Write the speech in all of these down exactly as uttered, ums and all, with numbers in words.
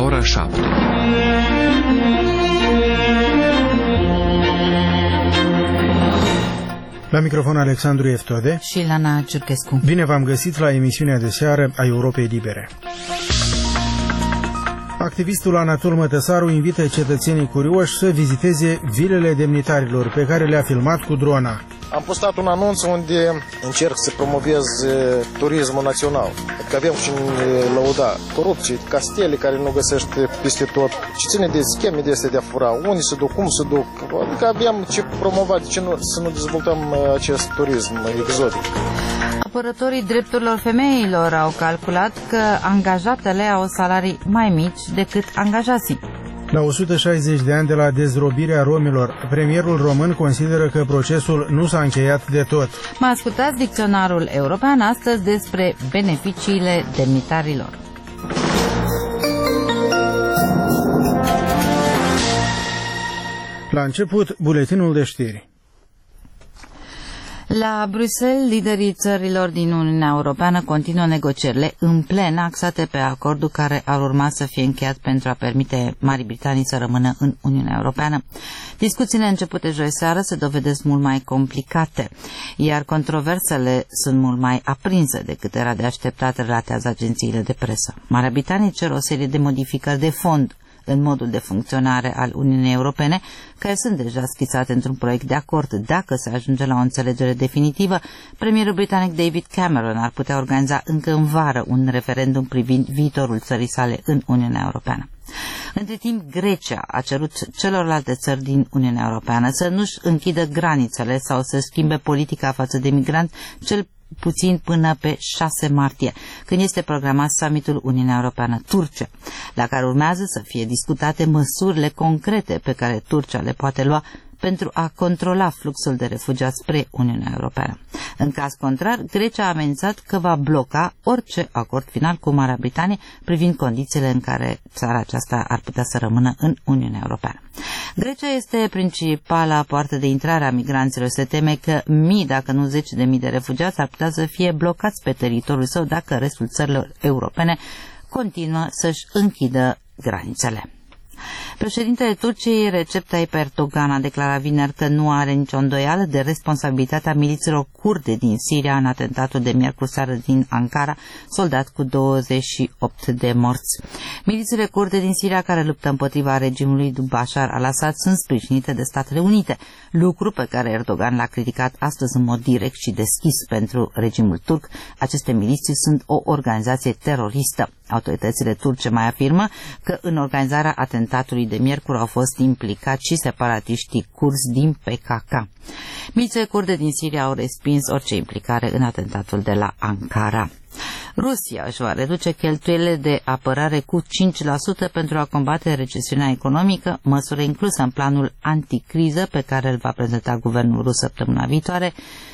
ora șapte. La microfon Alexandru Eftode și Lana Ciurchescu. Bine v-am găsit la emisiunea de seară a Europei Libere. Activistul Anatol Mătăsaru invită cetățenii curioși să viziteze vilele demnitarilor pe care le-a filmat cu drona. Am postat un anunț unde încerc să promovez turismul național. Că avem și lăuda corupție, castele care nu găsește peste tot. Ce ține de scheme de astea de a fura, unde se duc, cum se duc. Adică avem ce promova, de ce nu, să nu dezvoltăm acest turism exotic. Apărătorii drepturilor femeilor au calculat că angajatele au salarii mai mici decât angajații. La o sută șaizeci de ani de la dezrobirea romilor, premierul român consideră că procesul nu s-a încheiat de tot. Mă ascultați dicționarul european astăzi despre beneficiile demnitarilor. La început, buletinul de știri. La Bruxelles, liderii țărilor din Uniunea Europeană continuă negocierile în plen axate pe acordul care ar urma să fie încheiat pentru a permite Marii Britanii să rămână în Uniunea Europeană. Discuțiile începute joi seară se dovedesc mult mai complicate, iar controversele sunt mult mai aprinse decât era de așteptat, relatează agențiile de presă. Marea Britanie cer o serie de modificări de fond în modul de funcționare al Uniunii Europene, care sunt deja schițate într-un proiect de acord. Dacă se ajunge la o înțelegere definitivă, premierul britanic David Cameron ar putea organiza încă în vară un referendum privind viitorul țării sale în Uniunea Europeană. Între timp, Grecia a cerut celorlalte țări din Uniunea Europeană să nu-și închidă granițele sau să schimbe politica față de migranți, cel puțin până pe șase martie, când este programat summitul Uniunea Europeană-Turcia, la care urmează să fie discutate măsurile concrete pe care Turcia le poate lua pentru a controla fluxul de refugiați spre Uniunea Europeană. În caz contrar, Grecia a amenințat că va bloca orice acord final cu Marea Britanie privind condițiile în care țara aceasta ar putea să rămână în Uniunea Europeană. Grecia este principala poartă de intrare a migranților. Se teme că mii, dacă nu zeci de mii de refugiați ar putea să fie blocați pe teritoriul său dacă restul țărilor europene continuă să-și închidă granițele. Președintele Turciei, Recep Tayyip Erdogan, a declarat vineri că nu are nicio îndoială de responsabilitatea miliților kurde din Siria în atentatul de miercuri seară din Ankara, soldat cu douăzeci și opt de morți. Milițiile kurde din Siria care luptă împotriva regimului lui Bashar al-Assad sunt sprijinite de Statele Unite, lucru pe care Erdogan l-a criticat astăzi în mod direct și deschis pentru regimul turc. Aceste miliții sunt o organizație teroristă. Autoritățile turce mai afirmă că în organizarea atentatului de miercuri au fost implicați și separatiștii kurzi din P K K. Milițiile kurde din Siria au respins orice implicare în atentatul de la Ankara. Rusia își va reduce cheltuielile de apărare cu cinci la sută pentru a combate recesiunea economică, măsură inclusă în planul anticriză pe care îl va prezenta guvernul rus săptămâna viitoare,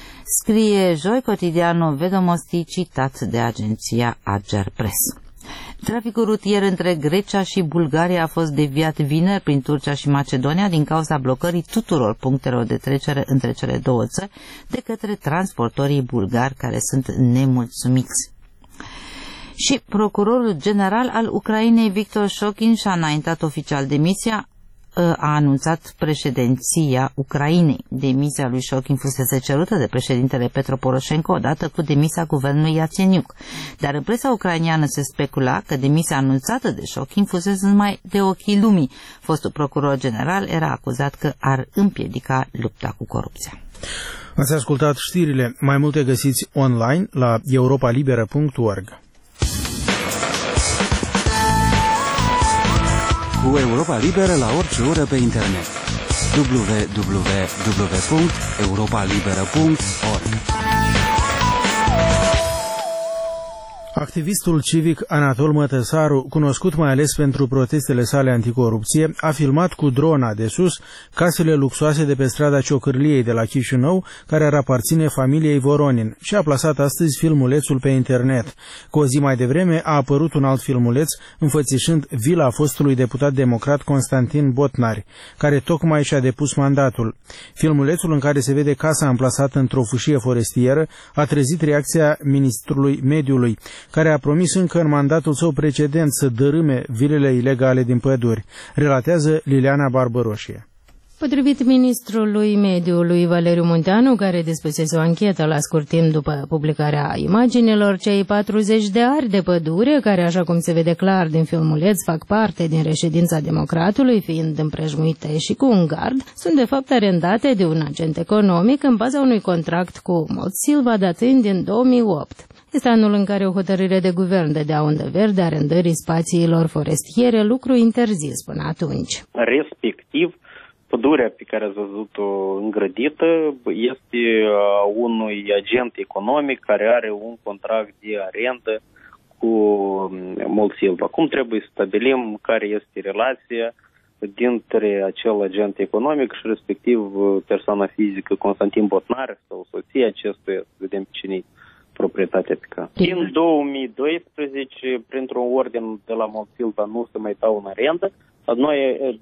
scrie joi cotidianul Vedomosti, citat de agenția Agerpres. Traficul rutier între Grecia și Bulgaria a fost deviat vineri prin Turcia și Macedonia din cauza blocării tuturor punctelor de trecere între cele două țări de către transportorii bulgari care sunt nemulțumiți. Și procurorul general al Ucrainei, Victor Shokin, și-a înaintat oficial demisia, a anunțat președinția Ucrainei. Demisia lui Shokin fusese cerută de președintele Petro Poroșenko odată cu demisia guvernului Iațeniuc. Dar în presa ucrainiană se specula că demisia anunțată de Shokin fusese numai de ochii lumii. Fostul procuror general era acuzat că ar împiedica lupta cu corupția. Ați ascultat știrile. Mai multe găsiți online la europa liberă punct org. Cu Europa Liberă la orice oră pe internet. w w w punct europa liberă punct org. Activistul civic Anatol Mătăsaru, cunoscut mai ales pentru protestele sale anticorupție, a filmat cu drona de sus casele luxoase de pe strada Ciocârliei de la Chișinău, care ar aparține familiei Voronin, și a plasat astăzi filmulețul pe internet. Cu o zi mai devreme a apărut un alt filmuleț înfățișând vila fostului deputat democrat Constantin Botnari, care tocmai și-a depus mandatul. Filmulețul, în care se vede casa amplasată într-o fâșie forestieră, a trezit reacția ministrului mediului, care a promis încă în mandatul său precedent să dărâme vilele ilegale din păduri, relatează Liliana Barbăroșie. Potrivit ministrului mediului Valeriu Munteanu, care dispusese o anchetă la scurt timp după publicarea imaginilor, cei patruzeci de ari de pădure, care, așa cum se vede clar din filmuleț, fac parte din reședința Democratului, fiind împrejmuite și cu un gard, sunt de fapt arendate de un agent economic în baza unui contract cu Multsilva datând din două mii opt. Este anul în care o hotărâre de guvern dădea undă verde arendării spațiilor forestiere, lucru interzis până atunci. Respectiv, pădurea pe care ați văzut-o îngrădită este unui agent economic care are un contract de arendă cu Multsilva. Cum trebuie să stabilim care este relația dintre acel agent economic și respectiv persoana fizică Constantin Botnar sau soția acestuia, să vedem cine proprietatea pe care. Din două mii doisprezece, printr-un ordin de la Multsilva, nu se mai dau în arendă. Noi,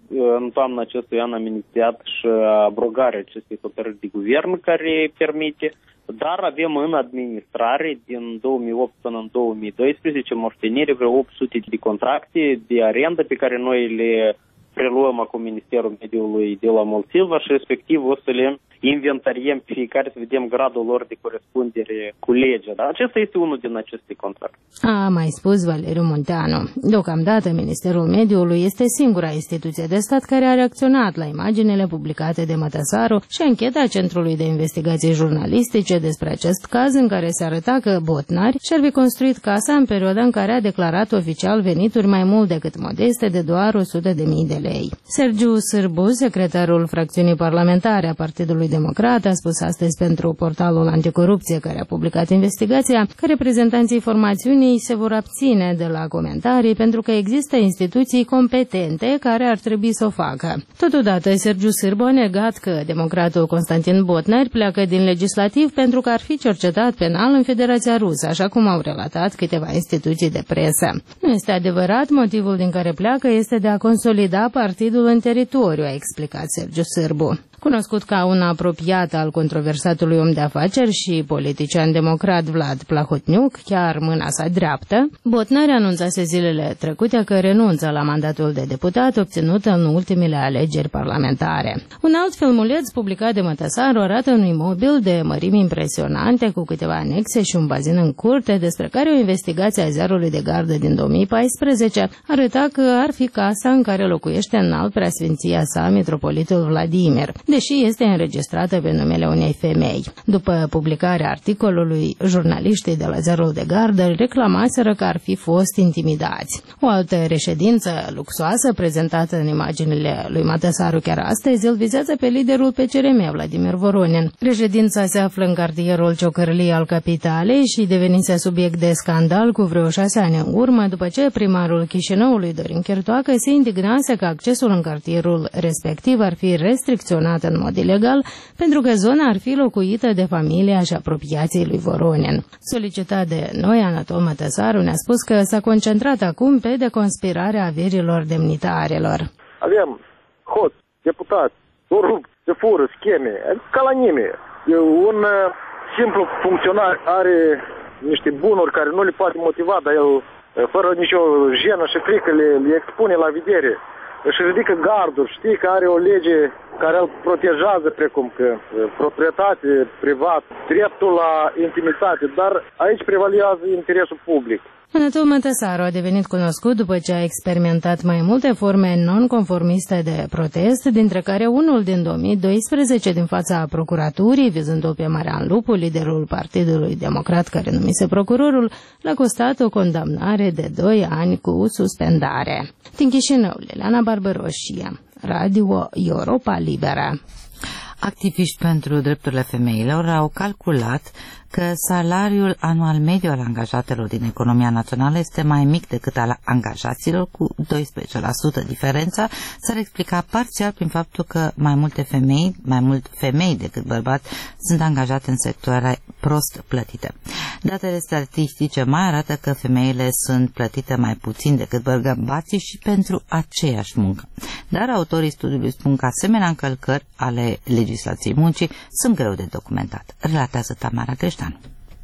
în toamna acestui an, am inițiat și abrogarea acestei hotărâri de guvern care permite, dar avem în administrare din două mii opt până în două mii doisprezece moștenire vreo opt sute de contracte de arendă pe care noi le preluăm acum Ministerul Mediului de la Multsilva și respectiv o să le inventariem pe fiecare să vedem gradul lor de corespundere cu legea. Dar acesta este unul din aceste contracte. A mai spus Valeriu Munteanu. Deocamdată Ministerul Mediului este singura instituție de stat care a reacționat la imaginile publicate de Mătăsaru și ancheta Centrului de Investigații Jurnalistice despre acest caz în care se arăta că Botnari și-ar fi construit casa în perioada în care a declarat oficial venituri mai mult decât modeste de doar o sută de mii de lei. Sergiu Sârbu, secretarul fracțiunii parlamentare a Partidului Democrat, a spus astăzi pentru portalul Anticorupție care a publicat investigația că reprezentanții formațiunii se vor abține de la comentarii pentru că există instituții competente care ar trebui să o facă. Totodată, Sergiu Sârbu a negat că democratul Constantin Botnar pleacă din legislativ pentru că ar fi cercetat penal în Federația Rusă, așa cum au relatat câteva instituții de presă. Nu este adevărat, motivul din care pleacă este de a consolida partidul în teritoriu, a explicat Sergiu Sârbu. Cunoscut ca un apropiat al controversatului om de afaceri și politician democrat Vlad Plahotniuc, chiar mâna sa dreaptă, Botnar anunțase zilele trecute că renunță la mandatul de deputat obținut în ultimele alegeri parlamentare. Un alt filmuleț publicat de Mătăsaru arată un imobil de mărimi impresionante cu câteva anexe și un bazin în curte, despre care o investigație a Ziarului de Gardă din două mii paisprezece arăta că ar fi casa în care locuiește înalt preasfinția sa mitropolitul Vladimir, deși este înregistrată pe numele unei femei. După publicarea articolului, jurnaliștii de la Ziarul de Gardă reclamaseră că ar fi fost intimidați. O altă reședință luxoasă prezentată în imaginile lui Mătăsaru chiar astăzi îl vizează pe liderul P C R M, Vladimir Voronin. Reședința se află în cartierul Ciocârlii al capitalei și devenise subiect de scandal cu vreo șase ani în urmă, după ce primarul Chișinăului, Dorin Chertoacă, se indignase că accesul în cartierul respectiv ar fi restricționat în mod ilegal, pentru că zona ar fi locuită de familia și apropiații lui Voronin. Solicitat de noi, Anatol Mătăsaru ne-a spus că s-a concentrat acum pe deconspirarea averilor demnitarilor. Avem hoți, deputați, corupți, se fură, scheme, ca la nimeni. Un simplu funcționar are niște bunuri care nu le poate motiva, dar el, fără nicio jenă și frică, le, le expune la vedere. Își ridică garduri, știi că are o lege care îl protejează, precum că proprietate privat, dreptul la intimitate, dar aici prevalează interesul public. Anatol Mătăsaru a devenit cunoscut după ce a experimentat mai multe forme non-conformiste de protest, dintre care unul din două mii doisprezece din fața procuraturii, vizând-o pe Marian Lupu, liderul Partidului Democrat care numise procurorul, l-a costat o condamnare de doi ani cu suspendare. Din Chișinău, Liliana Barbăroșie, Radio Europa Liberă. Activiști pentru drepturile femeilor au calculat că salariul anual mediu al angajatelor din economia națională este mai mic decât al angajaților, cu doisprezece la sută. Diferența s-ar explica parțial prin faptul că mai multe femei, mai mult femei decât bărbați, sunt angajate în sectoare prost plătite. Datele statistice mai arată că femeile sunt plătite mai puțin decât bărbații și pentru aceeași muncă. Dar autorii studiului spun că asemenea încălcări ale legislației muncii sunt greu de documentat. Relatează Tamara Creșteanu.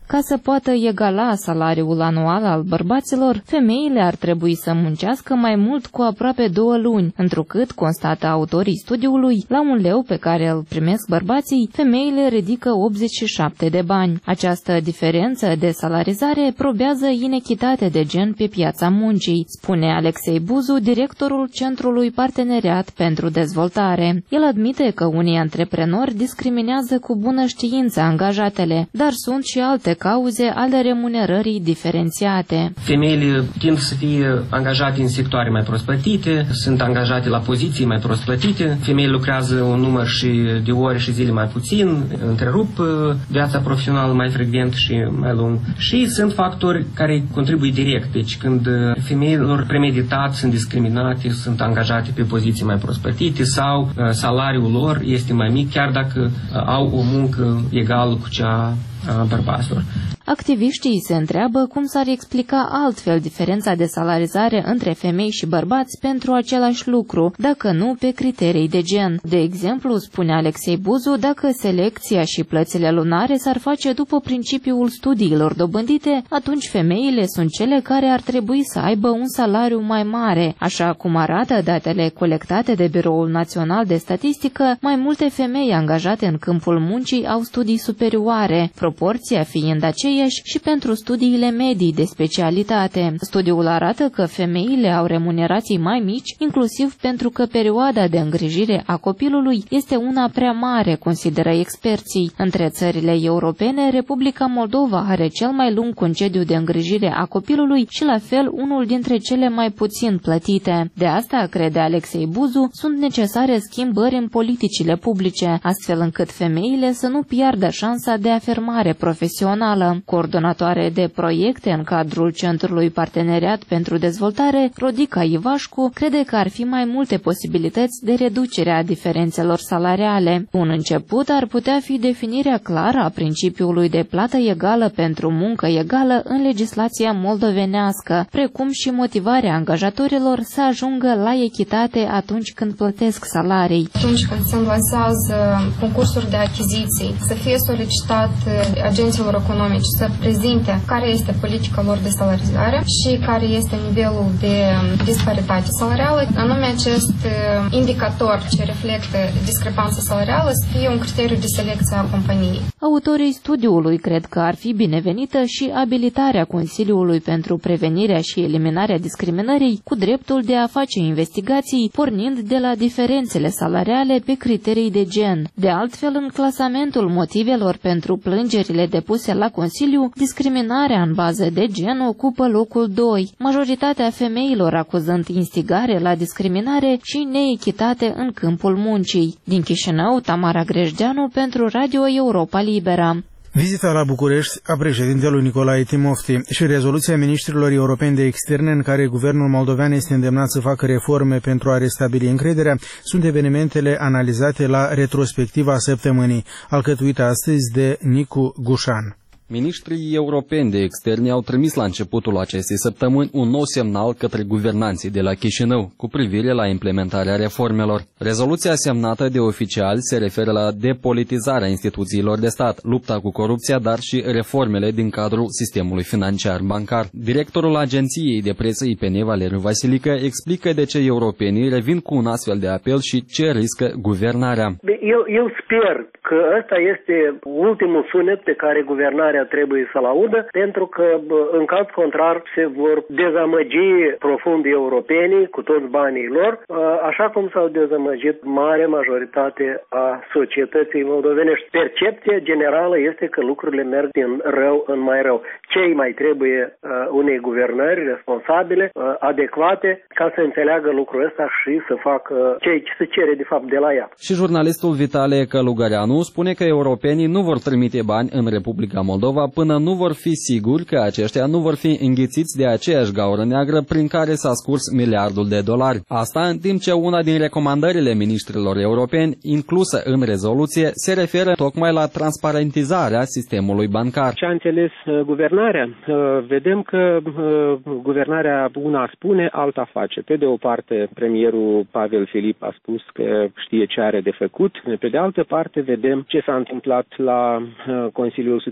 Ca să poată egala salariul anual al bărbaților, femeile ar trebui să muncească mai mult cu aproape două luni, întrucât, constată autorii studiului, la un leu pe care îl primesc bărbații, femeile ridică optzeci și șapte de bani. Această diferență de salarizare probează inechitate de gen pe piața muncii, spune Alexei Buzu, directorul Centrului Parteneriat pentru Dezvoltare. El admite că unii antreprenori discriminează cu bună știință angajatele, dar sunt și alte cauze ale remunerării diferențiate. Femeile tind să fie angajate în sectoare mai prost plătite, sunt angajate la poziții mai prost plătite, femeile lucrează un număr și de ore și zile mai puțin, întrerup viața profesională mai frecvent și mai lung. Și sunt factori care contribuie direct. Deci când femeilor premeditat sunt discriminate, sunt angajate pe poziții mai prost plătite sau salariul lor este mai mic, chiar dacă au o muncă egală cu cea a bărbaților. Activiștii se întreabă cum s-ar explica altfel diferența de salarizare între femei și bărbați pentru același lucru, dacă nu pe criterii de gen. De exemplu, spune Alexei Buzu, dacă selecția și plățile lunare s-ar face după principiul studiilor dobândite, atunci femeile sunt cele care ar trebui să aibă un salariu mai mare. Așa cum arată datele colectate de Biroul Național de Statistică, mai multe femei angajate în câmpul muncii au studii superioare, proporția fiind aceea și pentru studiile medii de specialitate. Studiul arată că femeile au remunerații mai mici, inclusiv pentru că perioada de îngrijire a copilului este una prea mare, consideră experții. Între țările europene, Republica Moldova are cel mai lung concediu de îngrijire a copilului și la fel unul dintre cele mai puțin plătite. De asta, crede Alexei Buzu, sunt necesare schimbări în politicile publice, astfel încât femeile să nu piardă șansa de afirmare profesională. Coordonatoare de proiecte în cadrul Centrului Parteneriat pentru Dezvoltare, Rodica Ivașcu, crede că ar fi mai multe posibilități de reducere a diferențelor salariale. Un început ar putea fi definirea clară a principiului de plată egală pentru muncă egală în legislația moldovenească, precum și motivarea angajatorilor să ajungă la echitate atunci când plătesc salarii. Atunci când se lansează concursuri de achiziții, să fie solicitat agenților economici să prezinte care este politica lor de salarizare și care este nivelul de disparitate salarială, anume acest indicator ce reflectă discrepanța salarială să fie un criteriu de selecție a companiei. Autorii studiului cred că ar fi binevenită și abilitarea Consiliului pentru Prevenirea și Eliminarea Discriminării cu dreptul de a face investigații pornind de la diferențele salariale pe criterii de gen. De altfel, în clasamentul motivelor pentru plângerile depuse la Consiliu, discriminarea în bază de gen ocupă locul doi, majoritatea femeilor acuzând instigare la discriminare și neechitate în câmpul muncii. Din Chișinău, Tamara Grejdeanu pentru Radio Europa Liberă. Vizita la București a președintelui Nicolae Timofti și rezoluția ministrilor europeni de externe în care guvernul moldovean este îndemnat să facă reforme pentru a restabili încrederea sunt evenimentele analizate la retrospectiva săptămânii, alcătuită astăzi de Nicu Gușan. Ministrii europeni de externe au trimis la începutul acestei săptămâni un nou semnal către guvernanții de la Chișinău cu privire la implementarea reformelor. Rezoluția semnată de oficiali se referă la depolitizarea instituțiilor de stat, lupta cu corupția, dar și reformele din cadrul sistemului financiar bancar. Directorul agenției de presă I P N, Valeriu Vasilică, explică de ce europenii revin cu un astfel de apel și ce riscă guvernarea. Eu, eu sper că ăsta este ultimul sunet pe care guvernarea trebuie să-l audă, pentru că în caz contrar se vor dezamăgi profund europenii cu toți banii lor, așa cum s-au dezamăgit mare majoritate a societății moldovenești. Percepția generală este că lucrurile merg din rău în mai rău. Ce îi mai trebuie unei guvernări responsabile, adecvate, ca să înțeleagă lucrul ăsta și să facă ce se cere de fapt de la ea. Și jurnalistul Vitale Călugăreanu spune că europenii nu vor trimite bani în Republica Moldova până nu vor fi siguri că aceștia nu vor fi înghițiți de aceeași gaură neagră prin care s-a scurs miliardul de dolari. Asta în timp ce una din recomandările ministrilor europeni, inclusă în rezoluție, se referă tocmai la transparentizarea sistemului bancar. Ce a înțeles guvernarea? Vedem că guvernarea una spune, alta face. Pe de o parte, premierul Pavel Filip a spus că știe ce are de făcut. Pe de altă parte, vedem ce s-a întâmplat la Consiliul Superior al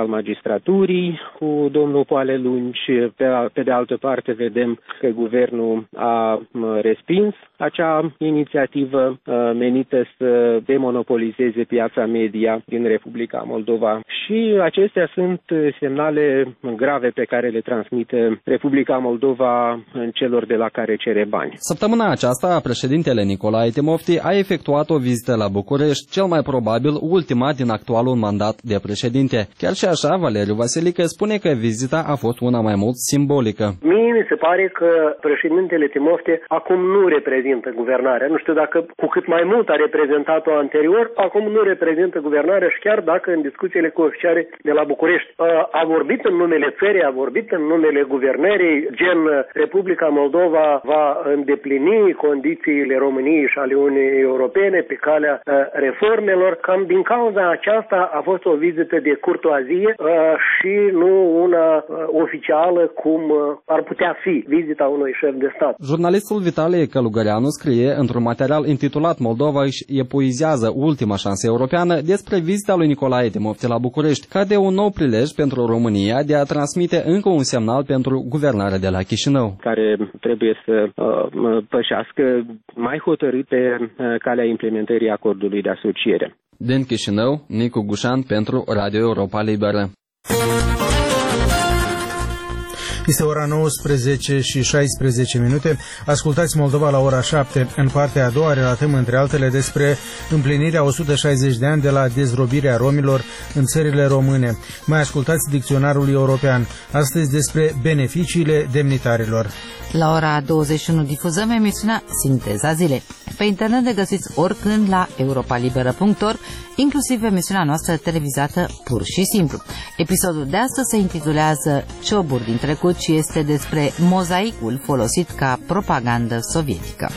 magistraturii cu domnul Poale Lungi. Pe, pe de altă parte vedem că guvernul a respins acea inițiativă menită să demonopolizeze piața media din Republica Moldova. Și acestea sunt semnale grave pe care le transmite Republica Moldova celor de la care cere bani. Săptămâna aceasta, președintele Nicolae Timofti a efectuat o vizită la București, cel mai probabil ultima din actualul mandat de președinte. Chiar și așa, Valeriu Vasilică spune că vizita a fost una mai mult simbolică. Mie mi se pare că președintele Timofti acum nu reprezintă guvernarea. Nu știu dacă cu cât mai mult a reprezentat-o anterior, acum nu reprezintă guvernarea și chiar dacă în discuțiile cu oficiale de la București a vorbit în numele țării, a vorbit în numele guvernării, gen Republica Moldova va îndeplini condițiile României și ale Uniunii Europene pe calea reformelor. Cam din cauza aceasta a fost o vizită de curtoazie și nu una oficială cum ar putea fi vizita unui șef de stat. Jurnalistul Vitalie Călugăreanu scrie într-un material intitulat Moldova își epuizează ultima șansă europeană despre vizita lui Nicolae Timofti la București, ca de un nou prilej pentru România de a transmite încă un semnal pentru guvernarea de la Chișinău, care trebuie să uh, pășească mai hotărât pe uh, calea implementării acordului de asociere. Din Chișinău, Nicu Gușan pentru Radio Europa Liberă. Este ora nouăsprezece și șaisprezece minute. Ascultați Moldova la ora șapte. În partea a doua relatăm între altele despre împlinirea o sută șaizeci de ani de la dezrobirea romilor în țările române. Mai ascultați dicționarul european. Astăzi despre beneficiile demnitarilor. La ora douăzeci și unu difuzăm emisiunea Sinteza Zilei. Pe internet ne găsiți oricând la europa liberă punct org, inclusiv emisiunea noastră televizată Pur și Simplu. Episodul de astăzi se intitulează Cioburi din trecut și este despre mozaicul folosit ca propagandă sovietică.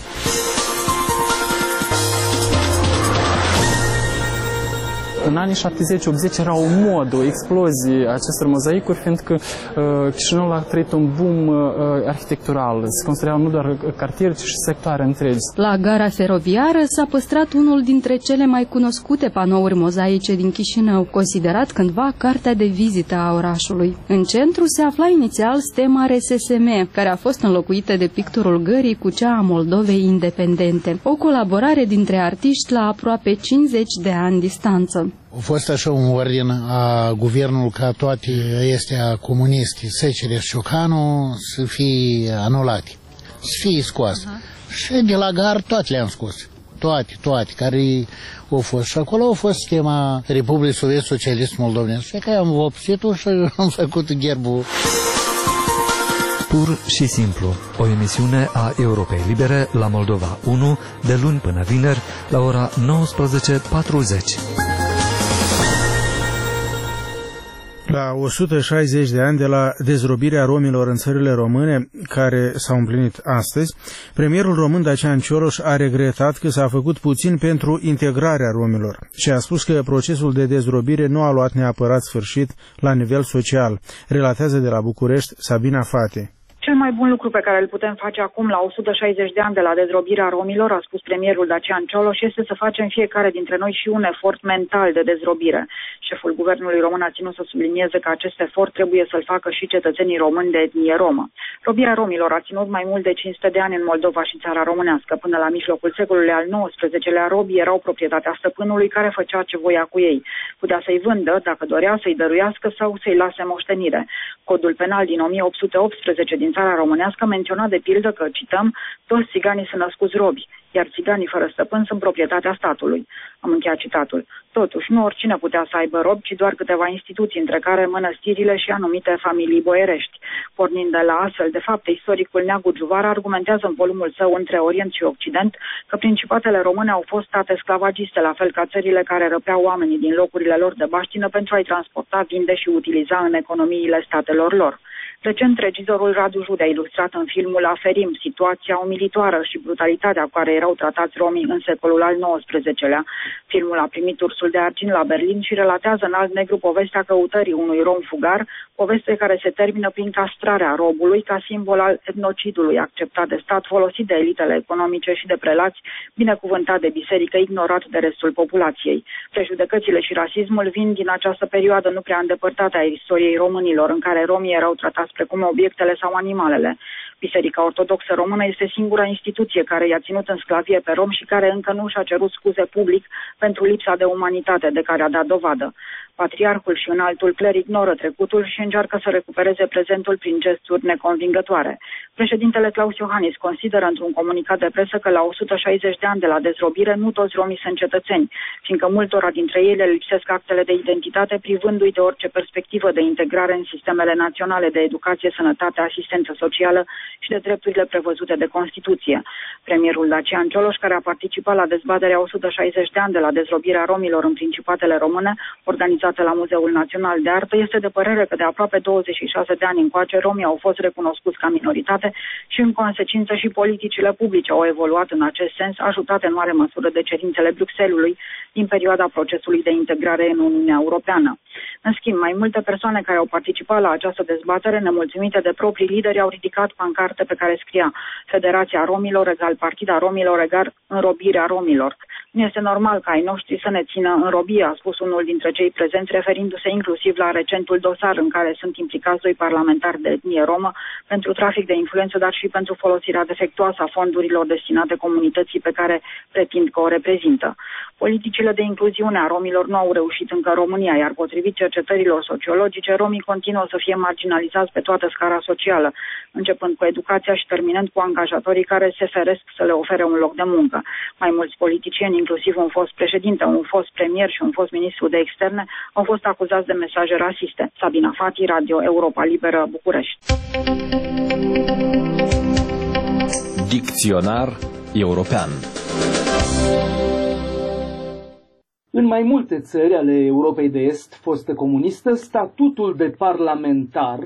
În anii șaptezeci optzeci era o modă, o explozie acestor mozaicuri, fiindcă uh, Chișinăul a trăit un boom uh, arhitectural. Se construiau nu doar cartiere, ci și sectoare întregi. La gara feroviară s-a păstrat unul dintre cele mai cunoscute panouri mozaice din Chișinău, considerat cândva cartea de vizită a orașului. În centru se afla inițial stema R S S M, care a fost înlocuită de picturul gării cu cea a Moldovei independente. O colaborare dintre artiști la aproape cincizeci de ani distanță. A fost așa un ordin a guvernului ca toate astea comuniste, Secere și Ciocanu, să fie anulate, să fie scoase. Uh-huh. Și de la gar toate le-am scos. Toate, toate, care au fost. Și acolo a fost schema Republicii Sovietice Socialist Moldovenesc. Și că am vopsit-o și am făcut gerbul. Pur și simplu, o emisiune a Europei Libere la Moldova unu, de luni până vineri, la ora nouăsprezece patruzeci. La o sută șaizeci de ani de la dezrobirea romilor în țările române, care s-au împlinit astăzi, premierul român Dacian Cioloș a regretat că s-a făcut puțin pentru integrarea romilor și a spus că procesul de dezrobire nu a luat neapărat sfârșit la nivel social, relatează de la București Sabina Fate. Cel mai bun lucru pe care îl putem face acum, la o sută șaizeci de ani de la dezrobirea romilor, a spus premierul Dacian Cioloș, este să facem fiecare dintre noi și un efort mental de dezrobire. Șeful guvernului român a ținut să sublinieze că acest efort trebuie să-l facă și cetățenii români de etnie romă. Robirea romilor a ținut mai mult de cinci sute de ani în Moldova și țara românească. Până la mijlocul secolului al nouăsprezecelea, robii erau proprietatea stăpânului care făcea ce voia cu ei. Putea să-i vândă, dacă dorea, să-i dăruiască sau să-i lase moștenire. Codul penal din o mie opt sute optsprezece din țara românească menționa de pildă că, cităm, toți țiganii sunt născuți robi, iar țiganii fără stăpân sunt proprietatea statului. Am încheiat citatul. Totuși, nu oricine putea să aibă robi, ci doar câteva instituții, între care mănăstirile și anumite familii boierești. Pornind de la astfel de fapte, istoricul Neagu Giuvar argumentează în volumul său Între Orient și Occident că principatele române au fost state sclavagiste, la fel ca țările care răpeau oamenii din locurile lor de baștină pentru a-i transporta, vinde și utiliza în economiile statelor lor. Recent, regizorul Radu Jude a ilustrat în filmul Aferim situația umilitoară și brutalitatea cu care erau tratați romii în secolul al nouăsprezecelea. Filmul a primit Ursul de Argint la Berlin și relatează în alb-negru povestea căutării unui rom fugar, poveste care se termină prin castrarea robului ca simbol al etnocidului acceptat de stat, folosit de elitele economice și de prelați, binecuvântat de biserică, ignorat de restul populației. Prejudecățile și rasismul vin din această perioadă nu prea îndepărtată a istoriei românilor, în care romii erau tratați precum obiectele sau animalele. Biserica Ortodoxă Română este singura instituție care i-a ținut în sclavie pe romi și care încă nu și-a cerut scuze public pentru lipsa de umanitate de care a dat dovadă. Patriarhul și înaltul cler ignoră trecutul și încearcă să recupereze prezentul prin gesturi neconvingătoare. Președintele Claus Iohannis consideră într-un comunicat de presă că la o sută șaizeci de ani de la dezrobire nu toți romii sunt cetățeni, fiindcă multora dintre ei le lipsesc actele de identitate, privându-i de orice perspectivă de integrare în sistemele naționale de educație, sănătate, asistență socială și de drepturile prevăzute de Constituție. Premierul Dacian Cioloș, care a participat la dezbaterea o sută șaizeci de ani de la dezrobirea romilor în Principatele Române, organizată la Muzeul Național de Artă, este de părere că de aproape douăzeci și șase de ani încoace romii au fost recunoscuți ca minoritate și în consecință și politicile publice au evoluat în acest sens, ajutate în mare măsură de cerințele Bruxellesului din perioada procesului de integrare în Uniunea Europeană. În schimb, mai multe persoane care au participat la această dezbatere, nemulțumite de proprii lideri, au ridicat pancarte pe care scria Federația Romilor egal Partida Romilor egal înrobirea romilor. Nu este normal ca ai noștri să ne țină în robie, a spus unul dintre cei prezenți, referindu-se inclusiv la recentul dosar în care sunt implicați doi parlamentari de etnie romă pentru trafic de influență, dar și pentru folosirea defectuoasă a fondurilor destinate comunității pe care pretind că o reprezintă. Politicile de incluziune a romilor nu au reușit încă în România, iar potrivit cercetărilor sociologice, romii continuă să fie marginalizați pe toată scara socială, începând cu educația și terminând cu angajatorii care se feresc să le ofere un loc de muncă. Mai mulți politicieni, inclusiv un fost președinte, un fost premier și un fost ministru de externe, au fost acuzați de mesaje rasiste. Sabina Fati, Radio Europa Liberă, București. Dicționar european. În mai multe țări ale Europei de Est, fostă comunistă, statutul de parlamentar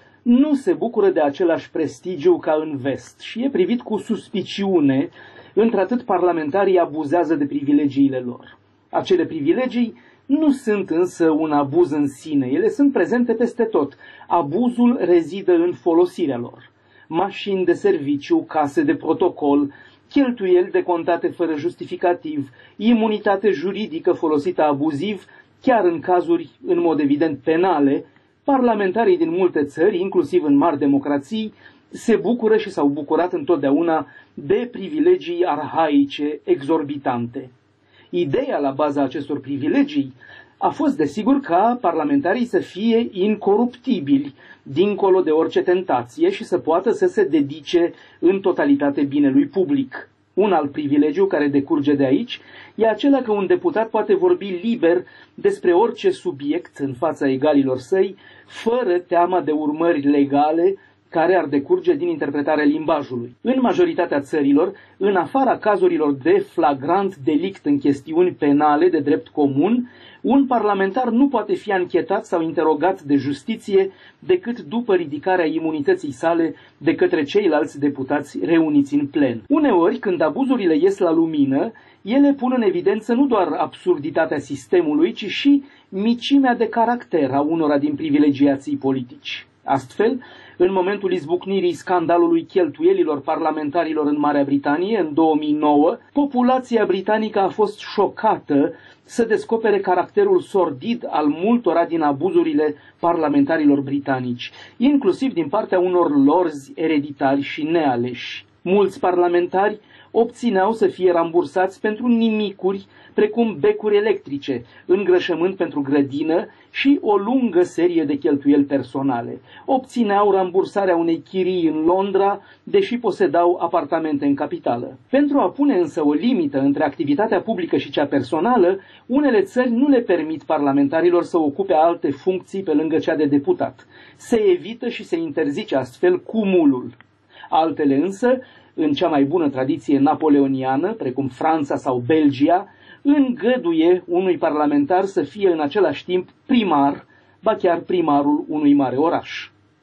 nu se bucură de același prestigiu ca în vest și e privit cu suspiciune, într-atât parlamentarii abuzează de privilegiile lor. Acele privilegii nu sunt însă un abuz în sine, ele sunt prezente peste tot. Abuzul rezidă în folosirea lor. Mașini de serviciu, case de protocol, cheltuieli decontate fără justificativ, imunitate juridică folosită abuziv, chiar în cazuri, în mod evident, penale, parlamentarii din multe țări, inclusiv în mari democrații, se bucură și s-au bucurat întotdeauna de privilegii arhaice exorbitante. Ideea la baza acestor privilegii a fost, desigur, ca parlamentarii să fie incoruptibili, dincolo de orice tentație și să poată să se dedice în totalitate binelui public. Un alt privilegiu care decurge de aici e acela că un deputat poate vorbi liber despre orice subiect în fața egalilor săi, fără teama de urmări legale care ar decurge din interpretarea limbajului. În majoritatea țărilor, în afara cazurilor de flagrant delict în chestiuni penale de drept comun, un parlamentar nu poate fi anchetat sau interogat de justiție decât după ridicarea imunității sale de către ceilalți deputați reuniți în plen. Uneori, când abuzurile ies la lumină, ele pun în evidență nu doar absurditatea sistemului, ci și micimea de caracter a unora din privilegiații politici. Astfel, în momentul izbucnirii scandalului cheltuielilor parlamentarilor în Marea Britanie, în două mii nouă, populația britanică a fost șocată să descopere caracterul sordid al multora din abuzurile parlamentarilor britanici, inclusiv din partea unor lorzi ereditari și nealeși. Mulți parlamentari obțineau să fie rambursați pentru nimicuri precum becuri electrice, îngrășământ pentru grădină și o lungă serie de cheltuieli personale. Obțineau rambursarea unei chirii în Londra, deși posedau apartamente în capitală. Pentru a pune însă o limită între activitatea publică și cea personală, unele țări nu le permit parlamentarilor să ocupe alte funcții pe lângă cea de deputat. Se evită și se interzice astfel cumulul. Altele însă, în cea mai bună tradiție napoleoniană, precum Franța sau Belgia, îngăduie unui parlamentar să fie în același timp primar, ba chiar primarul unui mare oraș.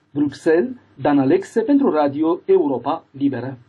Bruxelles, Dan Alexe pentru Radio Europa Liberă.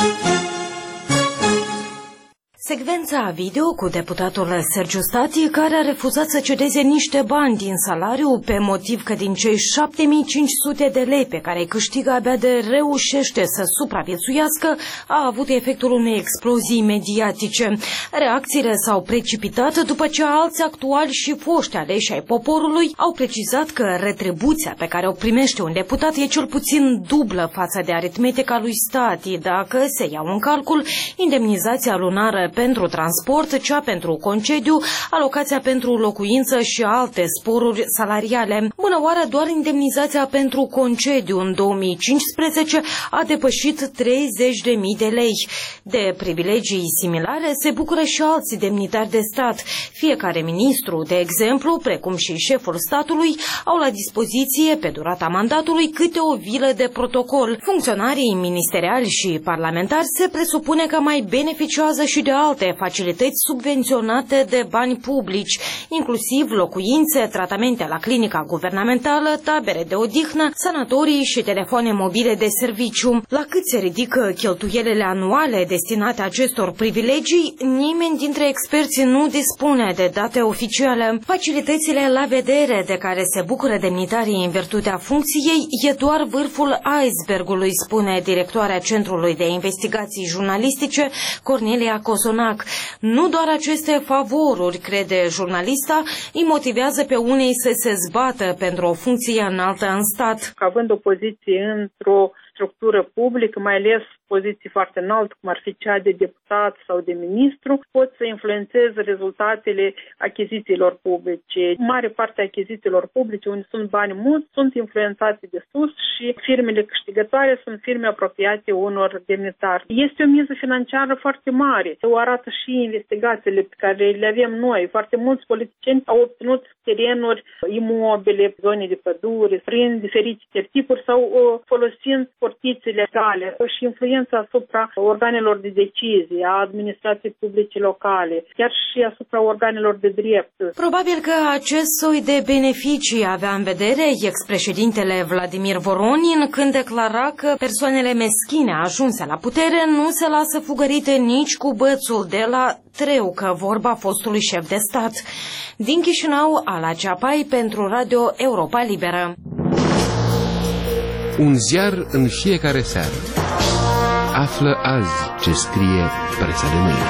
Secvența video cu deputatul Sergiu Stati, care a refuzat să cedeze niște bani din salariu pe motiv că din cei șapte mii cinci sute de lei pe care îi câștigă abia de reușește să supraviețuiască, a avut efectul unei explozii mediatice. Reacțiile s-au precipitat după ce alți actuali și foști aleși ai poporului au precizat că retribuția pe care o primește un deputat e cel puțin dublă față de aritmetica lui Stati, dacă se iau în calcul indemnizația lunară pentru transport, cea pentru concediu, alocația pentru locuință și alte sporuri salariale. Bună oară, doar indemnizația pentru concediu în două mii cincisprezece a depășit treizeci de mii de lei. De privilegii similare se bucură și alți demnitari de stat. Fiecare ministru, de exemplu, precum și șeful statului, au la dispoziție pe durata mandatului câte o vilă de protocol. Funcționarii ministeriali și parlamentari se presupune că mai beneficiază și de alte facilități subvenționate de bani publici, inclusiv locuințe, tratamente la clinica guvernamentală, tabere de odihnă, sanatorii și telefoane mobile de serviciu. La cât se ridică cheltuielile anuale destinate acestor privilegii, nimeni dintre experți nu dispune de date oficiale. Facilitățile la vedere de care se bucură demnitarii în virtutea funcției e doar vârful icebergului, spune directoarea Centrului de Investigații Jurnalistice, Cornelia Cozonac. Nu doar aceste favoruri, crede jurnalista, îi motivează pe unei să se zbată pentru o funcție înaltă în stat. Având o poziție într-o structură publică, mai ales poziții foarte înalte, cum ar fi cea de deputat sau de ministru, pot să influențeze rezultatele achizițiilor publice. Mare parte a achizițiilor publice, unde sunt bani mulți, sunt influențate de sus și firmele câștigătoare sunt firme apropiate unor demnitari. Este o miză financiară foarte mare. O arată și investigațiile pe care le avem noi. Foarte mulți politicieni au obținut terenuri, imobile, zone de pădure, prin diferite tipuri sau folosind portițele legale și influența asupra organelor de decizie, a administrației publice locale, chiar și asupra organelor de drept. Probabil că acest soi de beneficii avea în vedere ex-președintele Vladimir Voronin când declara că persoanele meschine ajunse la putere nu se lasă fugărite nici cu bățul de la treucă, vorba fostului șef de stat. Din Chișinău, Ala Ceapai pentru Radio Europa Liberă. Un ziar în fiecare seară. Află azi ce scrie presa de mâine.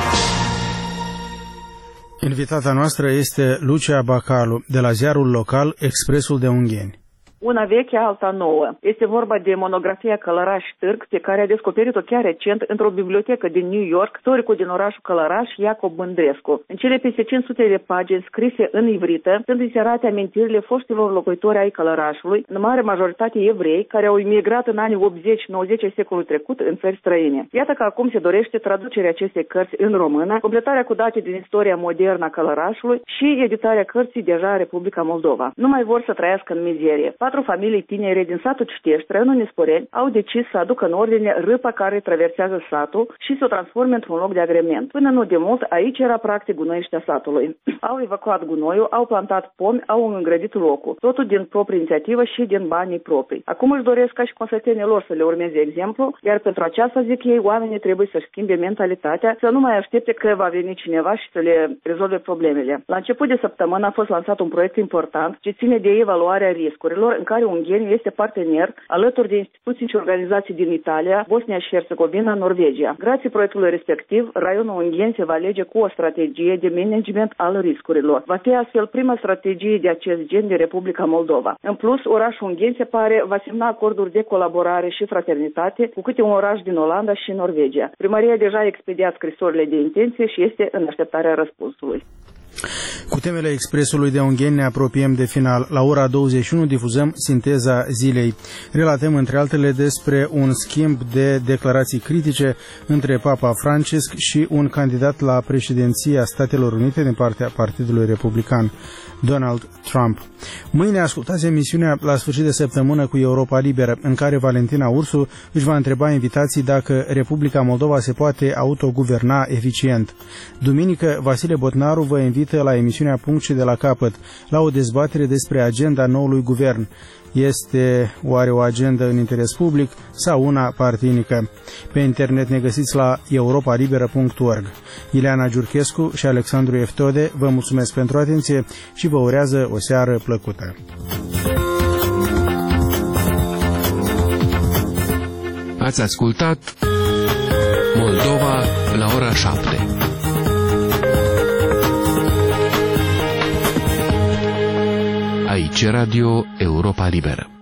Invitata noastră este Lucia Bacalu, de la ziarul local Expresul de Ungheni. Una veche, alta nouă. Este vorba de monografia Călăraș Târg, pe care a descoperit-o chiar recent într-o bibliotecă din New York, istoricul din orașul Călăraș, Iacob Mândrescu. În cele peste cinci sute de pagini scrise în ivrită, sunt inserate amintirile foștilor locuitori ai Călărașului, în mare majoritate evrei, care au imigrat în anii optzeci nouăzeci ai secolului trecut în țări străine. Iată că acum se dorește traducerea acestei cărți în română, completarea cu date din istoria modernă a Călărașului și editarea cărții deja Republica Moldova. Nu mai vor să trăiască în mizerie. Patru familii tinere din satul Citești, raionul Nesporeni, au decis să aducă în ordine râpa care traversează satul și să o transforme într-un loc de agrement. Până nu de mult, aici era practic gunoiștea satului. Au evacuat gunoiul, au plantat pomi, au îngrădit locul. Totul din proprie inițiativă și din banii proprii. Acum își doresc ca și consătenii lor să le urmeze exemplu, iar pentru aceasta, zic ei, oamenii trebuie să-și schimbe mentalitatea, să nu mai aștepte că va veni cineva și să le rezolve problemele. La început de săptămână a fost lansat un proiect important ce ține de evaluarea riscurilor, în care Ungheni este partener alături de instituții și organizații din Italia, Bosnia și Herțegovina, Norvegia. Grație proiectului respectiv, raionul Ungheni se va alege cu o strategie de management al riscurilor. Va fi astfel prima strategie de acest gen de Republica Moldova. În plus, orașul Ungheni se pare va semna acorduri de colaborare și fraternitate cu câte un oraș din Olanda și Norvegia. Primăria deja a expediat scrisorile de intenție și este în așteptarea răspunsului. Cu temele Expresului de Ungheni ne apropiem de final. La ora douăzeci și unu difuzăm sinteza zilei. Relatăm între altele despre un schimb de declarații critice între Papa Francisc și un candidat la președinția Statelor Unite din partea Partidului Republican, Donald Trump. Mâine ascultați emisiunea La sfârșit de săptămână cu Europa Liberă, în care Valentina Ursu își va întreba invitații dacă Republica Moldova se poate autoguverna eficient. Duminică, Vasile Botnaru vă invită invită la emisiunea Punct și de la capăt, la o dezbatere despre agenda noului guvern. Este oare o agendă în interes public sau una partinică? Pe internet ne găsiți la europa liberă punct org. Ileana Giurchescu și Alexandru Eftode vă mulțumesc pentru atenție și vă urează o seară plăcută. Ați ascultat Moldova la ora șapte. Aici Radio Europa Liberă.